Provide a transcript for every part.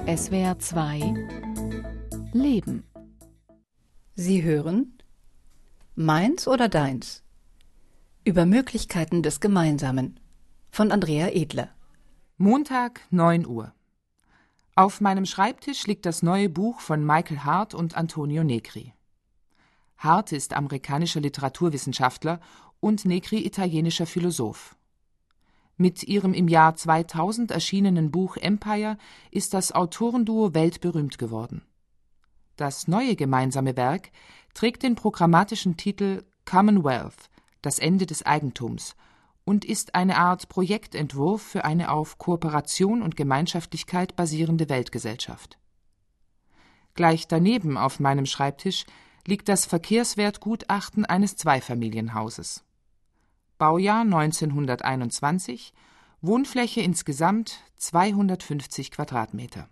SWR 2 Leben. Sie hören Meins oder Deins? Über Möglichkeiten des Gemeinsamen von Andrea Edler. Montag, 9 Uhr. Auf meinem Schreibtisch liegt das neue Buch von Michael Hart und Antonio Negri. Hart ist amerikanischer Literaturwissenschaftler und Negri italienischer Philosoph. Mit ihrem im Jahr 2000 erschienenen Buch Empire ist das Autorenduo weltberühmt geworden. Das neue gemeinsame Werk trägt den programmatischen Titel Commonwealth, das Ende des Eigentums, und ist eine Art Projektentwurf für eine auf Kooperation und Gemeinschaftlichkeit basierende Weltgesellschaft. Gleich daneben auf meinem Schreibtisch liegt das Verkehrswertgutachten eines Zweifamilienhauses. Baujahr 1921, Wohnfläche insgesamt 250 Quadratmeter.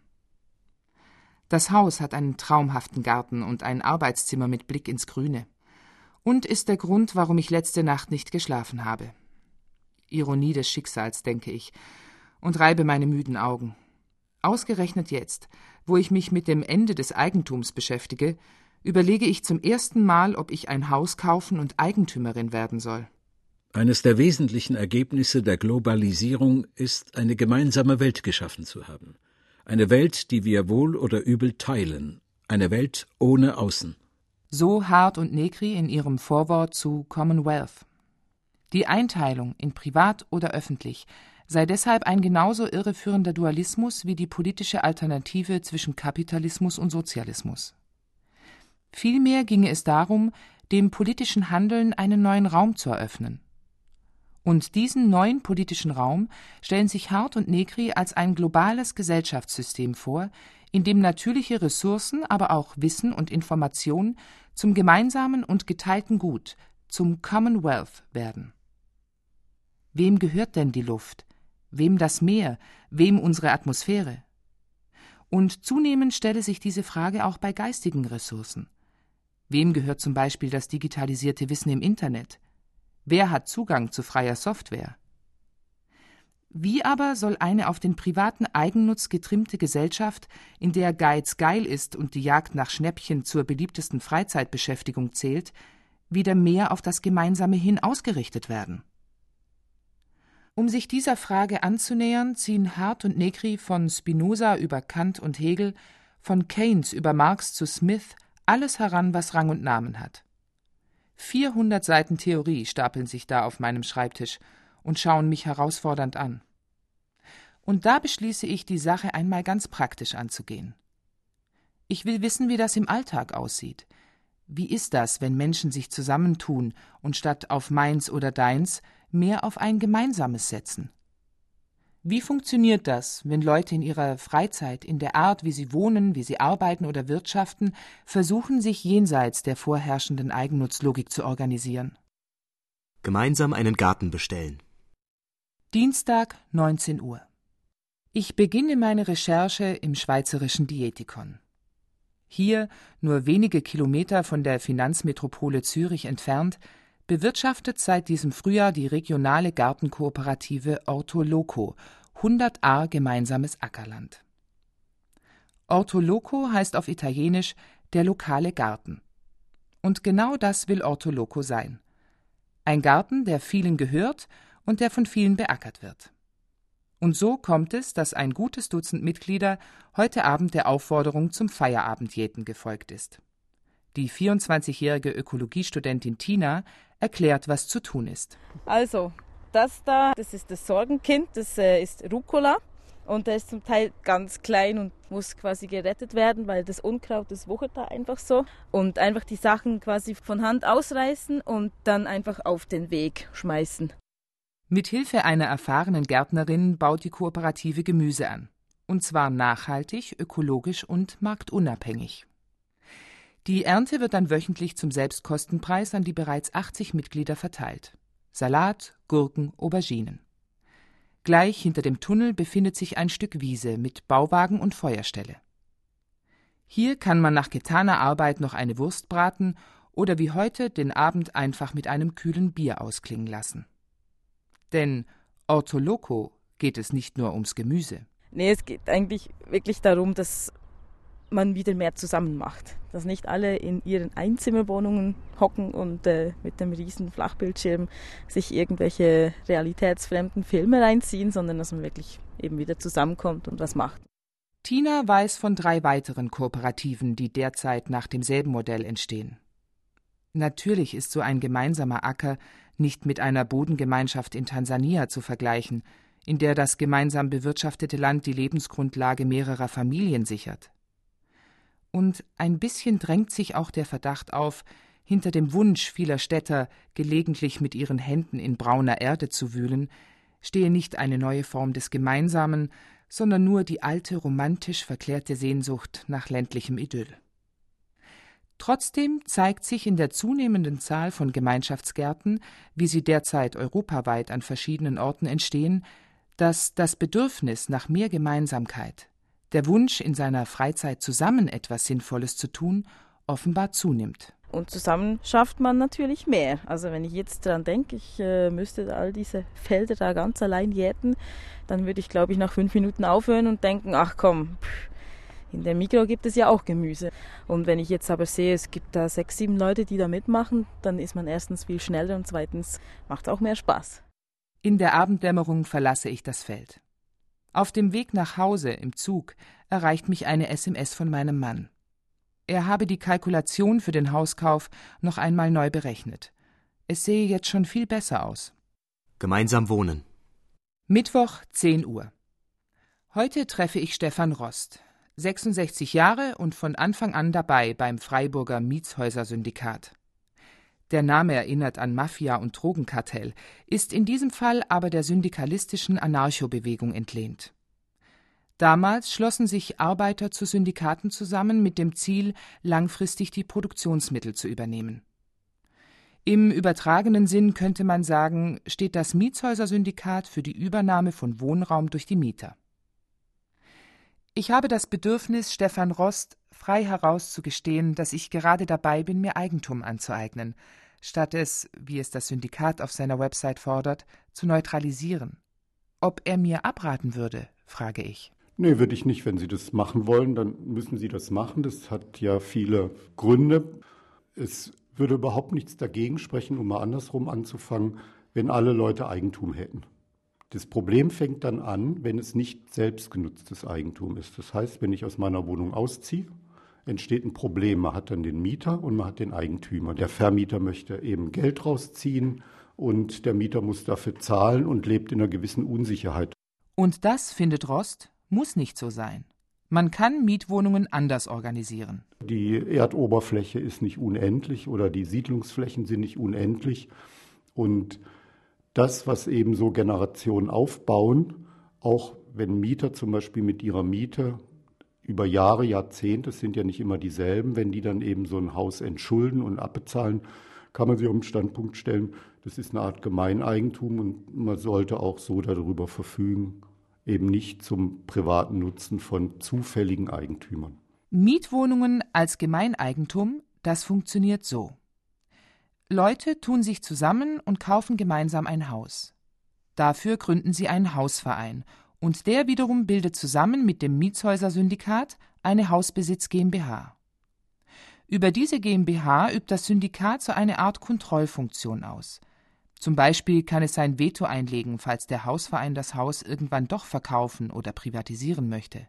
Das Haus hat einen traumhaften Garten und ein Arbeitszimmer mit Blick ins Grüne und ist der Grund, warum ich letzte Nacht nicht geschlafen habe. Ironie des Schicksals, denke ich, und reibe meine müden Augen. Ausgerechnet jetzt, wo ich mich mit dem Ende des Eigentums beschäftige, überlege ich zum ersten Mal, ob ich ein Haus kaufen und Eigentümerin werden soll. Eines der wesentlichen Ergebnisse der Globalisierung ist, eine gemeinsame Welt geschaffen zu haben. Eine Welt, die wir wohl oder übel teilen. Eine Welt ohne Außen. So Hart und Negri in ihrem Vorwort zu Commonwealth. Die Einteilung in privat oder öffentlich sei deshalb ein genauso irreführender Dualismus wie die politische Alternative zwischen Kapitalismus und Sozialismus. Vielmehr ginge es darum, dem politischen Handeln einen neuen Raum zu eröffnen. Und diesen neuen politischen Raum stellen sich Hart und Negri als ein globales Gesellschaftssystem vor, in dem natürliche Ressourcen, aber auch Wissen und Information zum gemeinsamen und geteilten Gut, zum Commonwealth werden. Wem gehört denn die Luft? Wem das Meer? Wem unsere Atmosphäre? Und zunehmend stelle sich diese Frage auch bei geistigen Ressourcen. Wem gehört zum Beispiel das digitalisierte Wissen im Internet? Wer hat Zugang zu freier Software? Wie aber soll eine auf den privaten Eigennutz getrimmte Gesellschaft, in der Geiz geil ist und die Jagd nach Schnäppchen zur beliebtesten Freizeitbeschäftigung zählt, wieder mehr auf das Gemeinsame hin ausgerichtet werden? Um sich dieser Frage anzunähern, ziehen Hart und Negri von Spinoza über Kant und Hegel, von Keynes über Marx zu Smith alles heran, was Rang und Namen hat. 400 Seiten Theorie stapeln sich da auf meinem Schreibtisch und schauen mich herausfordernd an. Und da beschließe ich, die Sache einmal ganz praktisch anzugehen. Ich will wissen, wie das im Alltag aussieht. Wie ist das, wenn Menschen sich zusammentun und statt auf meins oder deins mehr auf ein Gemeinsames setzen? Wie funktioniert das, wenn Leute in ihrer Freizeit, in der Art, wie sie wohnen, wie sie arbeiten oder wirtschaften, versuchen, sich jenseits der vorherrschenden Eigennutzlogik zu organisieren? Gemeinsam einen Garten bestellen. Dienstag, 19 Uhr. Ich beginne meine Recherche im schweizerischen Dietikon. Hier, nur wenige Kilometer von der Finanzmetropole Zürich entfernt, bewirtschaftet seit diesem Frühjahr die regionale Gartenkooperative Ortoloco 100 Ar gemeinsames Ackerland. Ortoloco heißt auf Italienisch der lokale Garten. Und genau das will Ortoloco sein. Ein Garten, der vielen gehört und der von vielen beackert wird. Und so kommt es, dass ein gutes Dutzend Mitglieder heute Abend der Aufforderung zum Feierabendjäten gefolgt ist. Die 24-jährige Ökologiestudentin Tina erklärt, was zu tun ist. Also, das ist das Sorgenkind, das ist Rucola. Und der ist zum Teil ganz klein und muss quasi gerettet werden, weil das Unkraut, das wuchert da einfach so. Und einfach die Sachen quasi von Hand ausreißen und dann einfach auf den Weg schmeißen. Mit Hilfe einer erfahrenen Gärtnerin baut die Kooperative Gemüse an. Und zwar nachhaltig, ökologisch und marktunabhängig. Die Ernte wird dann wöchentlich zum Selbstkostenpreis an die bereits 80 Mitglieder verteilt. Salat, Gurken, Auberginen. Gleich hinter dem Tunnel befindet sich ein Stück Wiese mit Bauwagen und Feuerstelle. Hier kann man nach getaner Arbeit noch eine Wurst braten oder wie heute den Abend einfach mit einem kühlen Bier ausklingen lassen. Denn Ortoloco geht es nicht nur ums Gemüse. Nee, es geht eigentlich wirklich darum, dass man wieder mehr zusammen macht. Dass nicht alle in ihren Einzimmerwohnungen hocken und mit dem riesen Flachbildschirm sich irgendwelche realitätsfremden Filme reinziehen, sondern dass man wirklich eben wieder zusammenkommt und was macht. Tina weiß von 3 weiteren Kooperativen, die derzeit nach demselben Modell entstehen. Natürlich ist so ein gemeinsamer Acker nicht mit einer Bodengemeinschaft in Tansania zu vergleichen, in der das gemeinsam bewirtschaftete Land die Lebensgrundlage mehrerer Familien sichert. Und ein bisschen drängt sich auch der Verdacht auf, hinter dem Wunsch vieler Städter, gelegentlich mit ihren Händen in brauner Erde zu wühlen, stehe nicht eine neue Form des Gemeinsamen, sondern nur die alte, romantisch verklärte Sehnsucht nach ländlichem Idyll. Trotzdem zeigt sich in der zunehmenden Zahl von Gemeinschaftsgärten, wie sie derzeit europaweit an verschiedenen Orten entstehen, dass das Bedürfnis nach mehr Gemeinsamkeit, der Wunsch, in seiner Freizeit zusammen etwas Sinnvolles zu tun, offenbar zunimmt. Und zusammen schafft man natürlich mehr. Also wenn ich jetzt daran denke, ich müsste all diese Felder da ganz allein jäten, dann würde ich, glaube ich, nach 5 Minuten aufhören und denken, ach komm, in der Migros gibt es ja auch Gemüse. Und wenn ich jetzt aber sehe, es gibt da 6, 7 Leute, die da mitmachen, dann ist man erstens viel schneller und zweitens macht es auch mehr Spaß. In der Abenddämmerung verlasse ich das Feld. Auf dem Weg nach Hause im Zug erreicht mich eine SMS von meinem Mann. Er habe die Kalkulation für den Hauskauf noch einmal neu berechnet. Es sehe jetzt schon viel besser aus. Gemeinsam wohnen. Mittwoch, 10 Uhr. Heute treffe ich Stefan Rost, 66 Jahre und von Anfang an dabei beim Freiburger Mietshäuser-Syndikat. Der Name erinnert an Mafia und Drogenkartell, ist in diesem Fall aber der syndikalistischen Anarcho-Bewegung entlehnt. Damals schlossen sich Arbeiter zu Syndikaten zusammen mit dem Ziel, langfristig die Produktionsmittel zu übernehmen. Im übertragenen Sinn könnte man sagen, steht das Mietshäuser-Syndikat für die Übernahme von Wohnraum durch die Mieter. Ich habe das Bedürfnis, Stefan Rost frei heraus zu gestehen, dass ich gerade dabei bin, mir Eigentum anzueignen, statt es, wie es das Syndikat auf seiner Website fordert, zu neutralisieren. Ob er mir abraten würde, frage ich. Nee, würde ich nicht. Wenn Sie das machen wollen, dann müssen Sie das machen. Das hat ja viele Gründe. Es würde überhaupt nichts dagegen sprechen, um mal andersrum anzufangen, wenn alle Leute Eigentum hätten. Das Problem fängt dann an, wenn es nicht selbstgenutztes Eigentum ist. Das heißt, wenn ich aus meiner Wohnung ausziehe, entsteht ein Problem. Man hat dann den Mieter und man hat den Eigentümer. Der Vermieter möchte eben Geld rausziehen und der Mieter muss dafür zahlen und lebt in einer gewissen Unsicherheit. Und das, findet Rost, muss nicht so sein. Man kann Mietwohnungen anders organisieren. Die Erdoberfläche ist nicht unendlich oder die Siedlungsflächen sind nicht unendlich. Und das, was eben so Generationen aufbauen, auch wenn Mieter zum Beispiel mit ihrer Miete über Jahre, Jahrzehnte, es sind ja nicht immer dieselben, wenn die dann eben so ein Haus entschulden und abbezahlen, kann man sich auf den Standpunkt stellen, das ist eine Art Gemeineigentum und man sollte auch so darüber verfügen, eben nicht zum privaten Nutzen von zufälligen Eigentümern. Mietwohnungen als Gemeineigentum, das funktioniert so. Leute tun sich zusammen und kaufen gemeinsam ein Haus. Dafür gründen sie einen Hausverein und der wiederum bildet zusammen mit dem Mietshäuser-Syndikat eine Hausbesitz GmbH. Über diese GmbH übt das Syndikat so eine Art Kontrollfunktion aus. Zum Beispiel kann es sein Veto einlegen, falls der Hausverein das Haus irgendwann doch verkaufen oder privatisieren möchte.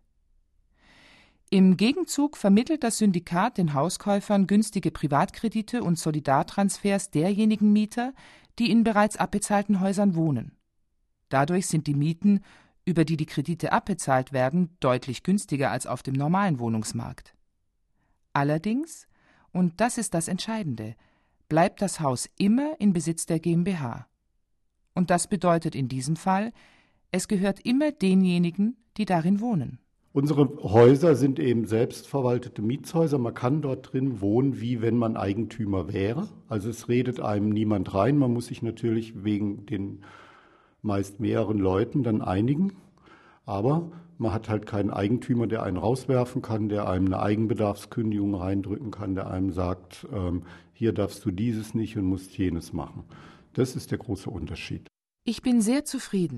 Im Gegenzug vermittelt das Syndikat den Hauskäufern günstige Privatkredite und Solidartransfers derjenigen Mieter, die in bereits abbezahlten Häusern wohnen. Dadurch sind die Mieten, über die die Kredite abbezahlt werden, deutlich günstiger als auf dem normalen Wohnungsmarkt. Allerdings, und das ist das Entscheidende, bleibt das Haus immer in Besitz der GmbH. Und das bedeutet in diesem Fall, es gehört immer denjenigen, die darin wohnen. Unsere Häuser sind eben selbstverwaltete Mietshäuser. Man kann dort drin wohnen, wie wenn man Eigentümer wäre. Also es redet einem niemand rein. Man muss sich natürlich wegen den meist mehreren Leuten dann einigen. Aber man hat halt keinen Eigentümer, der einen rauswerfen kann, der einem eine Eigenbedarfskündigung reindrücken kann, der einem sagt, hier darfst du dieses nicht und musst jenes machen. Das ist der große Unterschied. Ich bin sehr zufrieden,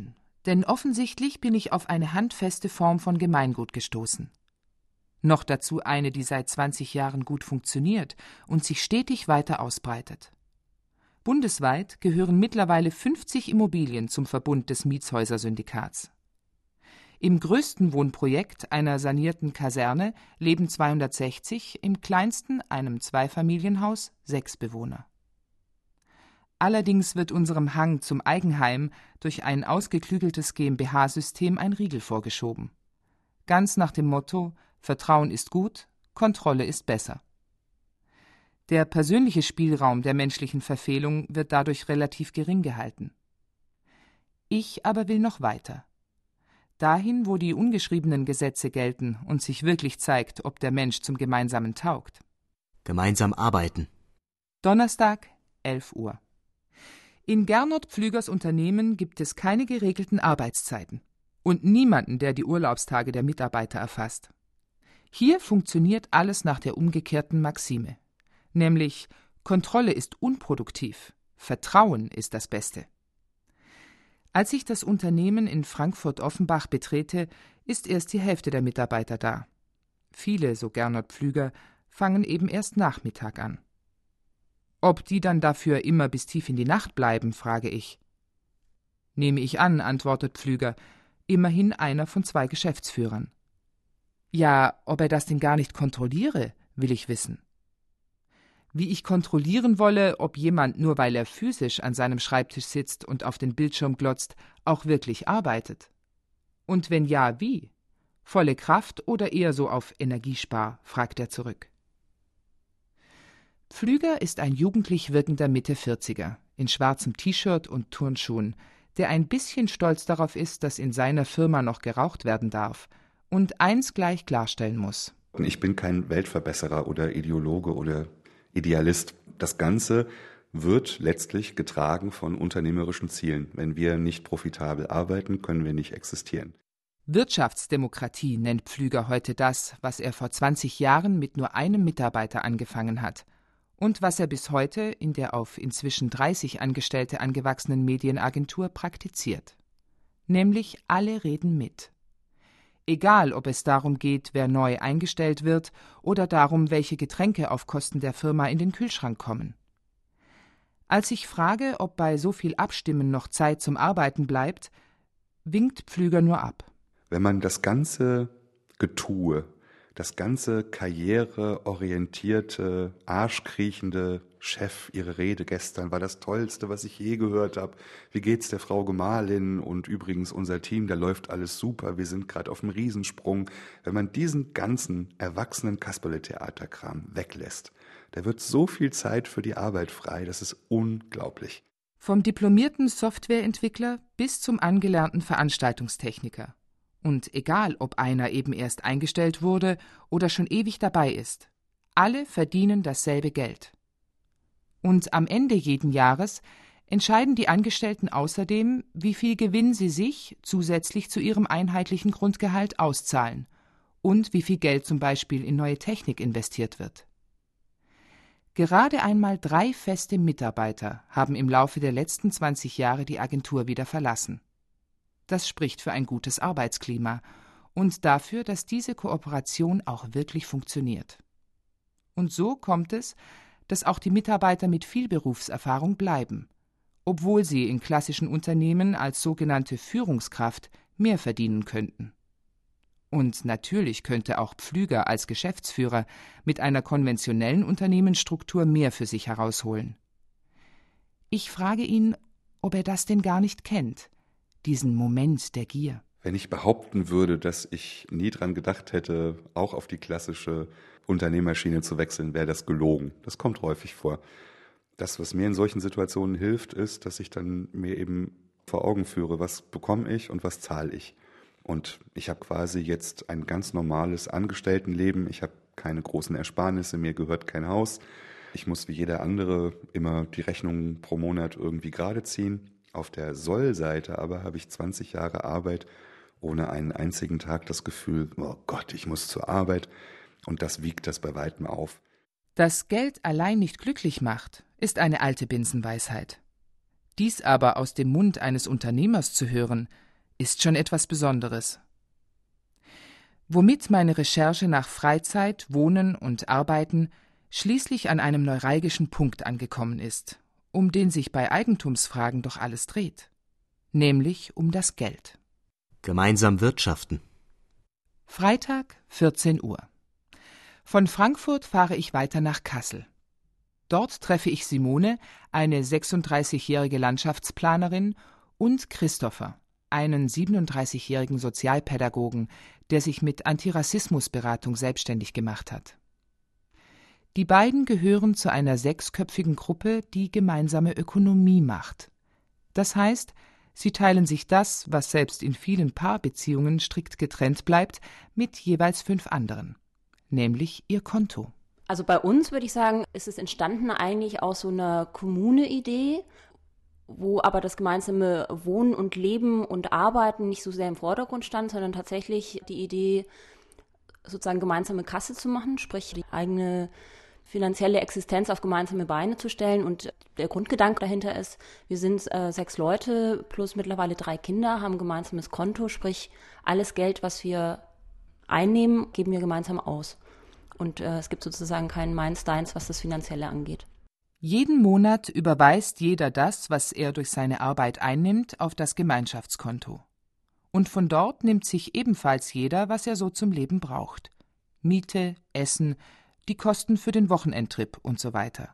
Denn offensichtlich bin ich auf eine handfeste Form von Gemeingut gestoßen. Noch dazu eine, die seit 20 Jahren gut funktioniert und sich stetig weiter ausbreitet. Bundesweit gehören mittlerweile 50 Immobilien zum Verbund des Mietshäuser-Syndikats. Im größten Wohnprojekt, einer sanierten Kaserne, leben 260, im kleinsten, einem Zweifamilienhaus, 6 Bewohner. Allerdings wird unserem Hang zum Eigenheim durch ein ausgeklügeltes GmbH-System ein Riegel vorgeschoben. Ganz nach dem Motto: Vertrauen ist gut, Kontrolle ist besser. Der persönliche Spielraum der menschlichen Verfehlung wird dadurch relativ gering gehalten. Ich aber will noch weiter. Dahin, wo die ungeschriebenen Gesetze gelten und sich wirklich zeigt, ob der Mensch zum Gemeinsamen taugt. Gemeinsam arbeiten. Donnerstag, 11 Uhr. In Gernot Pflügers Unternehmen gibt es keine geregelten Arbeitszeiten und niemanden, der die Urlaubstage der Mitarbeiter erfasst. Hier funktioniert alles nach der umgekehrten Maxime, nämlich Kontrolle ist unproduktiv, Vertrauen ist das Beste. Als ich das Unternehmen in Frankfurt-Offenbach betrete, ist erst die Hälfte der Mitarbeiter da. Viele, so Gernot Pflüger, fangen eben erst Nachmittag an. Ob die dann dafür immer bis tief in die Nacht bleiben, frage ich. Nehme ich an, antwortet Pflüger, immerhin einer von 2 Geschäftsführern. Ja, ob er das denn gar nicht kontrolliere, will ich wissen. Wie ich kontrollieren wolle, ob jemand, nur weil er physisch an seinem Schreibtisch sitzt und auf den Bildschirm glotzt, auch wirklich arbeitet. Und wenn ja, wie? Volle Kraft oder eher so auf Energiespar, fragt er zurück. Pflüger ist ein jugendlich wirkender Mitte-40er, in schwarzem T-Shirt und Turnschuhen, der ein bisschen stolz darauf ist, dass in seiner Firma noch geraucht werden darf und eins gleich klarstellen muss. Ich bin kein Weltverbesserer oder Ideologe oder Idealist. Das Ganze wird letztlich getragen von unternehmerischen Zielen. Wenn wir nicht profitabel arbeiten, können wir nicht existieren. Wirtschaftsdemokratie nennt Pflüger heute das, was er vor 20 Jahren mit nur einem Mitarbeiter angefangen hat und was er bis heute in der auf inzwischen 30 Angestellte angewachsenen Medienagentur praktiziert. Nämlich alle reden mit. Egal, ob es darum geht, wer neu eingestellt wird, oder darum, welche Getränke auf Kosten der Firma in den Kühlschrank kommen. Als ich frage, ob bei so viel Abstimmen noch Zeit zum Arbeiten bleibt, winkt Pflüger nur ab. Wenn man das ganze Getue, das ganze karriereorientierte, arschkriechende Chef, ihre Rede gestern war das Tollste, was ich je gehört habe. Wie geht's der Frau Gemahlin? Und übrigens unser Team, da läuft alles super, wir sind gerade auf dem Riesensprung. Wenn man diesen ganzen erwachsenen Kasperle-Theaterkram weglässt, da wird so viel Zeit für die Arbeit frei, das ist unglaublich. Vom diplomierten Softwareentwickler bis zum angelernten Veranstaltungstechniker. Und egal, ob einer eben erst eingestellt wurde oder schon ewig dabei ist, alle verdienen dasselbe Geld. Und am Ende jeden Jahres entscheiden die Angestellten außerdem, wie viel Gewinn sie sich zusätzlich zu ihrem einheitlichen Grundgehalt auszahlen und wie viel Geld zum Beispiel in neue Technik investiert wird. Gerade einmal 3 feste Mitarbeiter haben im Laufe der letzten 20 Jahre die Agentur wieder verlassen. Das spricht für ein gutes Arbeitsklima und dafür, dass diese Kooperation auch wirklich funktioniert. Und so kommt es, dass auch die Mitarbeiter mit viel Berufserfahrung bleiben, obwohl sie in klassischen Unternehmen als sogenannte Führungskraft mehr verdienen könnten. Und natürlich könnte auch Pflüger als Geschäftsführer mit einer konventionellen Unternehmensstruktur mehr für sich herausholen. Ich frage ihn, ob er das denn gar nicht kennt, diesen Moment der Gier. Wenn ich behaupten würde, dass ich nie dran gedacht hätte, auch auf die klassische Unternehmerschiene zu wechseln, wäre das gelogen. Das kommt häufig vor. Das, was mir in solchen Situationen hilft, ist, dass ich dann mir eben vor Augen führe, was bekomme ich und was zahle ich. Und ich habe quasi jetzt ein ganz normales Angestelltenleben. Ich habe keine großen Ersparnisse, mir gehört kein Haus. Ich muss wie jeder andere immer die Rechnungen pro Monat irgendwie gerade ziehen. Auf der Soll-Seite aber habe ich 20 Jahre Arbeit, ohne einen einzigen Tag das Gefühl, oh Gott, ich muss zur Arbeit. Und das wiegt das bei weitem auf. Dass Geld allein nicht glücklich macht, ist eine alte Binsenweisheit. Dies aber aus dem Mund eines Unternehmers zu hören, ist schon etwas Besonderes. Womit meine Recherche nach Freizeit, Wohnen und Arbeiten schließlich an einem neuralgischen Punkt angekommen ist, um den sich bei Eigentumsfragen doch alles dreht, nämlich um das Geld. Gemeinsam wirtschaften. Freitag, 14 Uhr. Von Frankfurt fahre ich weiter nach Kassel. Dort treffe ich Simone, eine 36-jährige Landschaftsplanerin, und Christopher, einen 37-jährigen Sozialpädagogen, der sich mit Antirassismusberatung selbstständig gemacht hat. Die beiden gehören zu einer 6-köpfigen Gruppe, die gemeinsame Ökonomie macht. Das heißt, sie teilen sich das, was selbst in vielen Paarbeziehungen strikt getrennt bleibt, mit jeweils 5 anderen, nämlich ihr Konto. Also bei uns würde ich sagen, ist es entstanden eigentlich aus so einer Kommune-Idee, wo aber das gemeinsame Wohnen und Leben und Arbeiten nicht so sehr im Vordergrund stand, sondern tatsächlich die Idee, sozusagen gemeinsame Kasse zu machen, sprich die eigene finanzielle Existenz auf gemeinsame Beine zu stellen. Und der Grundgedanke dahinter ist, wir sind 6 Leute plus mittlerweile 3 Kinder, haben ein gemeinsames Konto, sprich alles Geld, was wir einnehmen, geben wir gemeinsam aus. Und es gibt sozusagen keinen Meins-Deins, was das Finanzielle angeht. Jeden Monat überweist jeder das, was er durch seine Arbeit einnimmt, auf das Gemeinschaftskonto. Und von dort nimmt sich ebenfalls jeder, was er so zum Leben braucht. Miete, Essen, die Kosten für den Wochenendtrip und so weiter.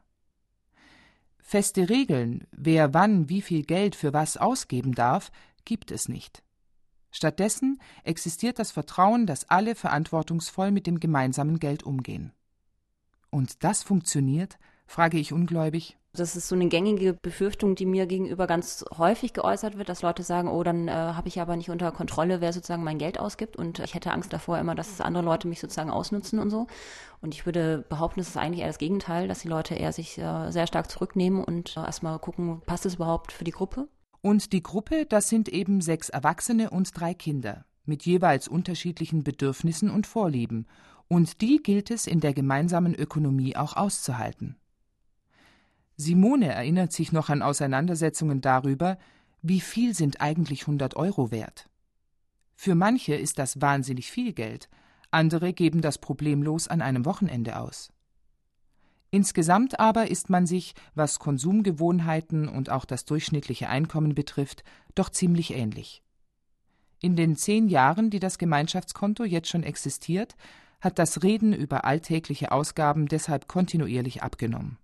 Feste Regeln, wer wann wie viel Geld für was ausgeben darf, gibt es nicht. Stattdessen existiert das Vertrauen, dass alle verantwortungsvoll mit dem gemeinsamen Geld umgehen. Und das funktioniert, frage ich ungläubig. Das ist so eine gängige Befürchtung, die mir gegenüber ganz häufig geäußert wird, dass Leute sagen, oh, dann habe ich aber nicht unter Kontrolle, wer sozusagen mein Geld ausgibt, und ich hätte Angst davor immer, dass andere Leute mich sozusagen ausnutzen und so. Und ich würde behaupten, es ist eigentlich eher das Gegenteil, dass die Leute eher sich sehr stark zurücknehmen und erstmal gucken, passt es überhaupt für die Gruppe? Und die Gruppe, das sind eben 6 Erwachsene und 3 Kinder, mit jeweils unterschiedlichen Bedürfnissen und Vorlieben. Und die gilt es in der gemeinsamen Ökonomie auch auszuhalten. Simone erinnert sich noch an Auseinandersetzungen darüber, wie viel sind eigentlich 100 € wert. Für manche ist das wahnsinnig viel Geld, andere geben das problemlos an einem Wochenende aus. Insgesamt aber ist man sich, was Konsumgewohnheiten und auch das durchschnittliche Einkommen betrifft, doch ziemlich ähnlich. In den 10 Jahren, die das Gemeinschaftskonto jetzt schon existiert, hat das Reden über alltägliche Ausgaben deshalb kontinuierlich abgenommen.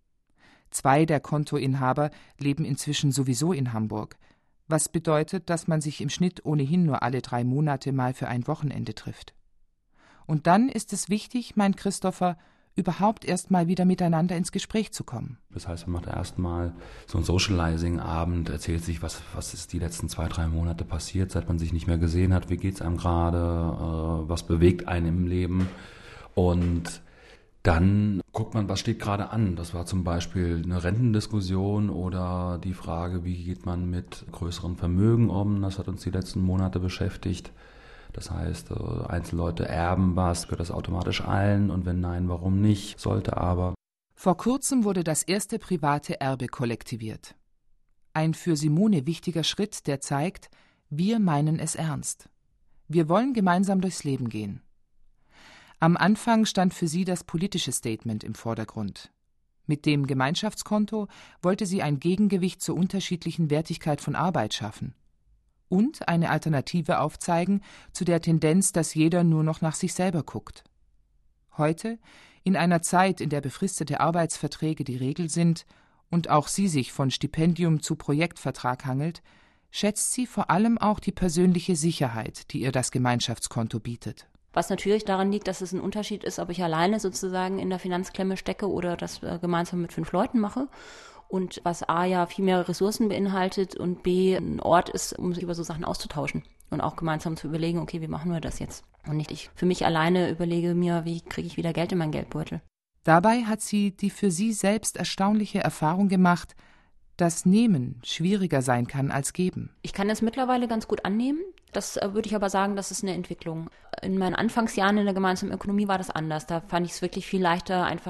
2 der Kontoinhaber leben inzwischen sowieso in Hamburg, was bedeutet, dass man sich im Schnitt ohnehin nur alle 3 Monate mal für ein Wochenende trifft. Und dann ist es wichtig, meint Christopher, überhaupt erst mal wieder miteinander ins Gespräch zu kommen. Das heißt, man macht erstmal so einen Socializing-Abend, erzählt sich, was ist die letzten 2-3 Monate passiert, seit man sich nicht mehr gesehen hat, wie geht's einem gerade, was bewegt einen im Leben, und dann guckt man, was steht gerade an. Das war zum Beispiel eine Rentendiskussion oder die Frage, wie geht man mit größeren Vermögen um. Das hat uns die letzten Monate beschäftigt. Das heißt, Einzelleute erben was, gehört das automatisch allen, und wenn nein, warum nicht, sollte aber. Vor kurzem wurde das erste private Erbe kollektiviert. Ein für Simone wichtiger Schritt, der zeigt, wir meinen es ernst. Wir wollen gemeinsam durchs Leben gehen. Am Anfang stand für sie das politische Statement im Vordergrund. Mit dem Gemeinschaftskonto wollte sie ein Gegengewicht zur unterschiedlichen Wertigkeit von Arbeit schaffen und eine Alternative aufzeigen zu der Tendenz, dass jeder nur noch nach sich selber guckt. Heute, in einer Zeit, in der befristete Arbeitsverträge die Regel sind und auch sie sich von Stipendium zu Projektvertrag hangelt, schätzt sie vor allem auch die persönliche Sicherheit, die ihr das Gemeinschaftskonto bietet. Was natürlich daran liegt, dass es ein Unterschied ist, ob ich alleine sozusagen in der Finanzklemme stecke oder das gemeinsam mit 5 Leuten mache. Und was A ja viel mehr Ressourcen beinhaltet und B ein Ort ist, um sich über so Sachen auszutauschen und auch gemeinsam zu überlegen, okay, wie machen wir das jetzt? Und nicht ich für mich alleine überlege mir, wie kriege ich wieder Geld in meinen Geldbeutel. Dabei hat sie die für sie selbst erstaunliche Erfahrung gemacht, dass Nehmen schwieriger sein kann als Geben. Ich kann es mittlerweile ganz gut annehmen. Das würde ich aber sagen, das ist eine Entwicklung. In meinen Anfangsjahren in der gemeinsamen Ökonomie war das anders. Da fand ich es wirklich viel leichter, einfach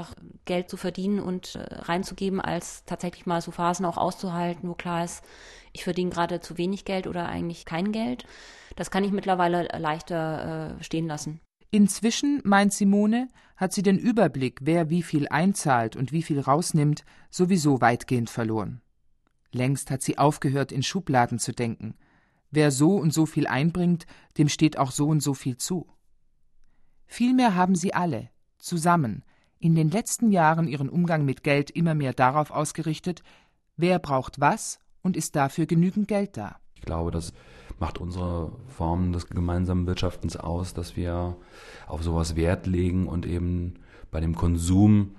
Geld zu verdienen und reinzugeben, als tatsächlich mal so Phasen auch auszuhalten, wo klar ist, ich verdiene gerade zu wenig Geld oder eigentlich kein Geld. Das kann ich mittlerweile leichter stehen lassen. Inzwischen, meint Simone, hat sie den Überblick, wer wie viel einzahlt und wie viel rausnimmt, sowieso weitgehend verloren. Längst hat sie aufgehört, in Schubladen zu denken. Wer so und so viel einbringt, dem steht auch so und so viel zu. Vielmehr haben sie alle, zusammen, in den letzten Jahren ihren Umgang mit Geld immer mehr darauf ausgerichtet, wer braucht was und ist dafür genügend Geld da. Ich glaube, das macht unsere Form des gemeinsamen Wirtschaftens aus, dass wir auf sowas Wert legen und eben bei dem Konsum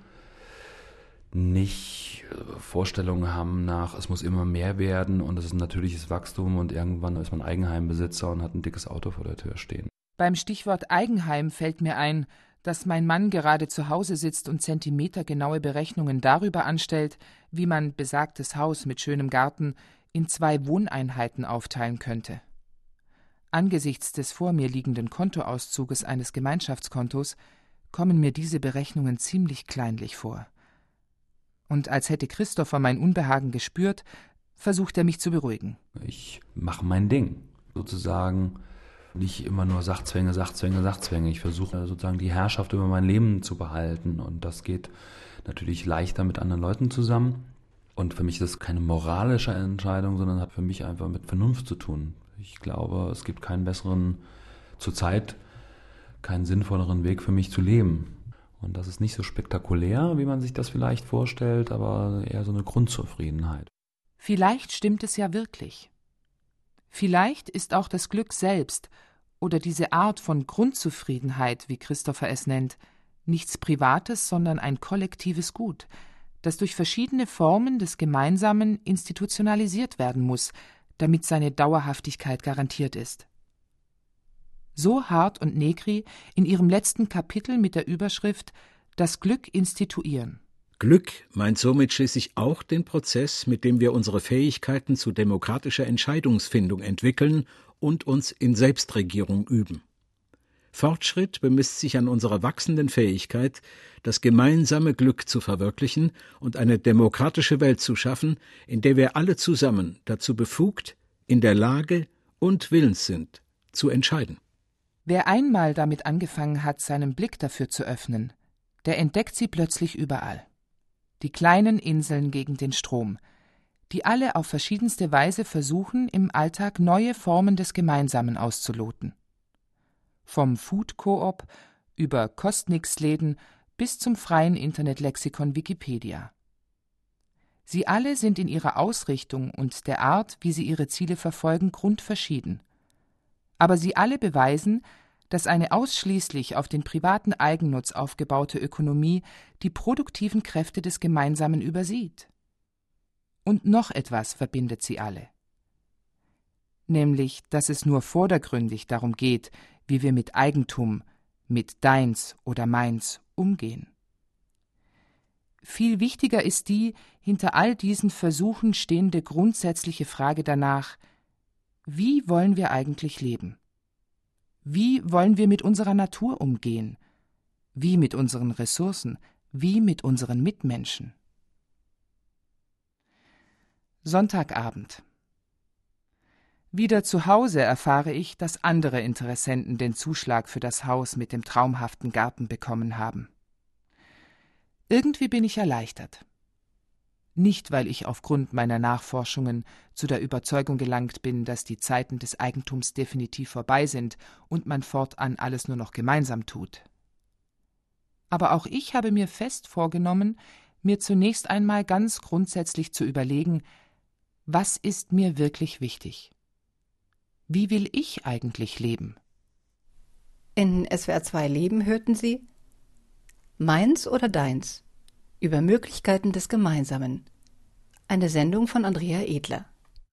nicht Vorstellungen haben nach, es muss immer mehr werden und es ist ein natürliches Wachstum und irgendwann ist man Eigenheimbesitzer und hat ein dickes Auto vor der Tür stehen. Beim Stichwort Eigenheim fällt mir ein, dass mein Mann gerade zu Hause sitzt und zentimetergenaue Berechnungen darüber anstellt, wie man besagtes Haus mit schönem Garten in 2 Wohneinheiten aufteilen könnte. Angesichts des vor mir liegenden Kontoauszuges eines Gemeinschaftskontos kommen mir diese Berechnungen ziemlich kleinlich vor. Und als hätte Christopher mein Unbehagen gespürt, versucht er mich zu beruhigen. Ich mache mein Ding, sozusagen nicht immer nur Sachzwänge. Ich versuche sozusagen die Herrschaft über mein Leben zu behalten und das geht natürlich leichter mit anderen Leuten zusammen. Und für mich ist das keine moralische Entscheidung, sondern hat für mich einfach mit Vernunft zu tun. Ich glaube, es gibt keinen besseren, zurzeit keinen sinnvolleren Weg für mich zu leben. Und das ist nicht so spektakulär, wie man sich das vielleicht vorstellt, aber eher so eine Grundzufriedenheit. Vielleicht stimmt es ja wirklich. Vielleicht ist auch das Glück selbst oder diese Art von Grundzufriedenheit, wie Christopher es nennt, nichts Privates, sondern ein kollektives Gut, das durch verschiedene Formen des Gemeinsamen institutionalisiert werden muss, damit seine Dauerhaftigkeit garantiert ist. So Hart und Negri in ihrem letzten Kapitel mit der Überschrift »Das Glück instituieren«. Glück meint somit schließlich auch den Prozess, mit dem wir unsere Fähigkeiten zu demokratischer Entscheidungsfindung entwickeln und uns in Selbstregierung üben. Fortschritt bemisst sich an unserer wachsenden Fähigkeit, das gemeinsame Glück zu verwirklichen und eine demokratische Welt zu schaffen, in der wir alle zusammen dazu befugt, in der Lage und willens sind, zu entscheiden. Wer einmal damit angefangen hat, seinen Blick dafür zu öffnen, der entdeckt sie plötzlich überall. Die kleinen Inseln gegen den Strom, die alle auf verschiedenste Weise versuchen, im Alltag neue Formen des Gemeinsamen auszuloten. Vom Food Coop über Kostnix-Läden bis zum freien Internetlexikon Wikipedia. Sie alle sind in ihrer Ausrichtung und der Art, wie sie ihre Ziele verfolgen, grundverschieden. Aber sie alle beweisen, dass eine ausschließlich auf den privaten Eigennutz aufgebaute Ökonomie die produktiven Kräfte des Gemeinsamen übersieht. Und noch etwas verbindet sie alle. Nämlich, dass es nur vordergründig darum geht, wie wir mit Eigentum, mit deins oder meins umgehen. Viel wichtiger ist die hinter all diesen Versuchen stehende grundsätzliche Frage danach: Wie wollen wir eigentlich leben? Wie wollen wir mit unserer Natur umgehen? Wie mit unseren Ressourcen? Wie mit unseren Mitmenschen? Sonntagabend. Wieder zu Hause erfahre ich, dass andere Interessenten den Zuschlag für das Haus mit dem traumhaften Garten bekommen haben. Irgendwie bin ich erleichtert. Nicht, weil ich aufgrund meiner Nachforschungen zu der Überzeugung gelangt bin, dass die Zeiten des Eigentums definitiv vorbei sind und man fortan alles nur noch gemeinsam tut. Aber auch ich habe mir fest vorgenommen, mir zunächst einmal ganz grundsätzlich zu überlegen, was ist mir wirklich wichtig? Wie will ich eigentlich leben? In SWR 2 Leben hörten Sie Meins oder Deins? Über Möglichkeiten des Gemeinsamen. Eine Sendung von Andrea Edler.